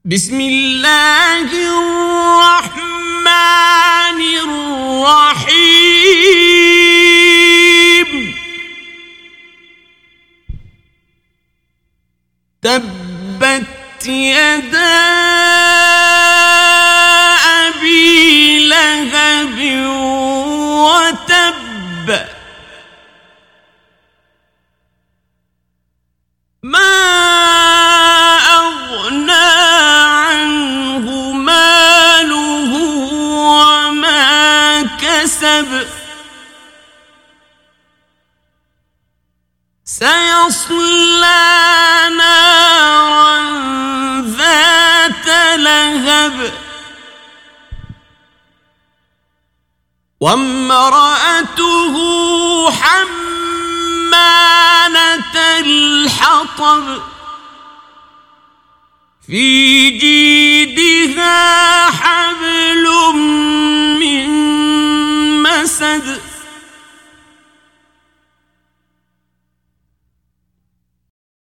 بسم الله الرحمن الرحيم تبت يدا أبي لهب وتب ما أغنى عنه ماله وما كسب سيصلى نارا ذات لهب وامرأته حمالة الحطب في جيدها حبل من مسد